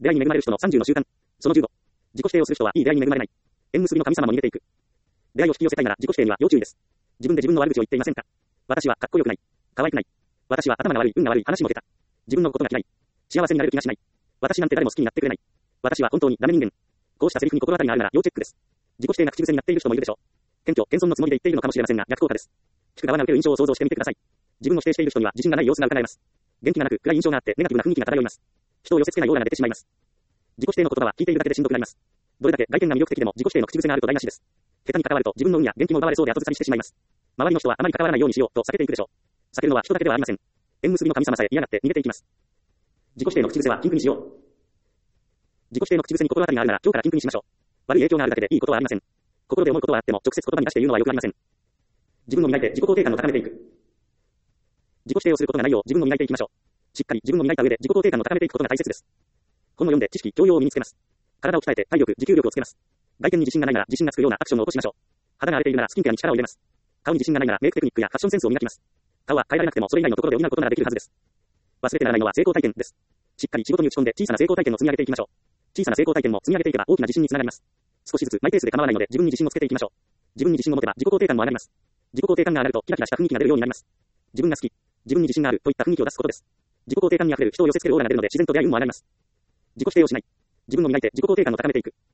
出会いに恵まれる人の30の習慣。その15。自己否定をする人はいい出会いに恵まれない。縁結びの神様も逃げていく。出会いを引き寄せたいなら自己否定には要注意です。自分で自分の悪口を言っていませんか？私はかっこよくない。可愛くない。私は頭が悪い、運が悪い、話も出た。自分のことが嫌い。幸せになれる気がしない。私なんて誰も好きになってくれない。私は本当にダメ人間。こうしたセリフに心当たりがあるなら要チェックです。自己否定が口癖になっている人もいるでしょう。謙虚、謙遜のつもりで言っているのかもしれませんが、逆効果です。聞く側が受ける印象を想像してみてください。自分を否定している人には自信がない様子が伺えます。元気がなく、暗い印象があって、ネガティブな雰囲気が漂います。人を寄せ付けないオーラが出てしまいます。自己否定の言葉は聞いているだけでしんどくなります。どれだけ外見が魅力的でも自己否定の口癖があると台無しです。下手に関わると自分の運や元気も奪われそうで後ずさりしてしまいます。周りの人はあまり関わらないようにしようと避けていくでしょう。避けるのは人だけではありません。縁結びの神様さえ嫌がって逃げていきます。自己否定の口癖は禁句にしよう。自己否定の口癖に心当たりがあるなら今日から禁句にしましょう。悪い影響があるだけでいいことはありません。心で思うことはあっても直接言葉に出して言うのはよくありません。自分を磨いて自己肯定感を高めていく。自己否定をすることがないよう自分を磨いていきましょう。しっかり自分を磨いた上で自己肯定感を高めていくことが大切です。本を読んで知識、教養を身につけます。体を鍛えて体力、持久力をつけます。外見に自信がないなら自信がつくようなアクションを起こしましょう。肌が荒れているならスキンケアに力を入れます。顔に自信がないならメイクテクニックやファッションセンスを磨きます。顔は変えられなくてもそれ以外のところで補うことならできるはずです。忘れてならないのは成功体験です。しっかり仕事に打ち込んで小さな成功体験を積み上げていきましょう。小さな成功体験も積み上げていけば大きな自信につながります。少しずつマイペースで構わないので自分に自信をつけていきましょう。自分に自信を持てば自己肯定感も上がります。自己肯定感が上がるとキラキラした雰囲気が出るようになります。自分が好き、自分に自信があるといった雰囲気を出すことです。自己肯定感に溢れる人を寄せ付けるオーラが出るので自然と出会い運も上がります。自己否定をしない。自分を磨いて自己肯定感を高めていく。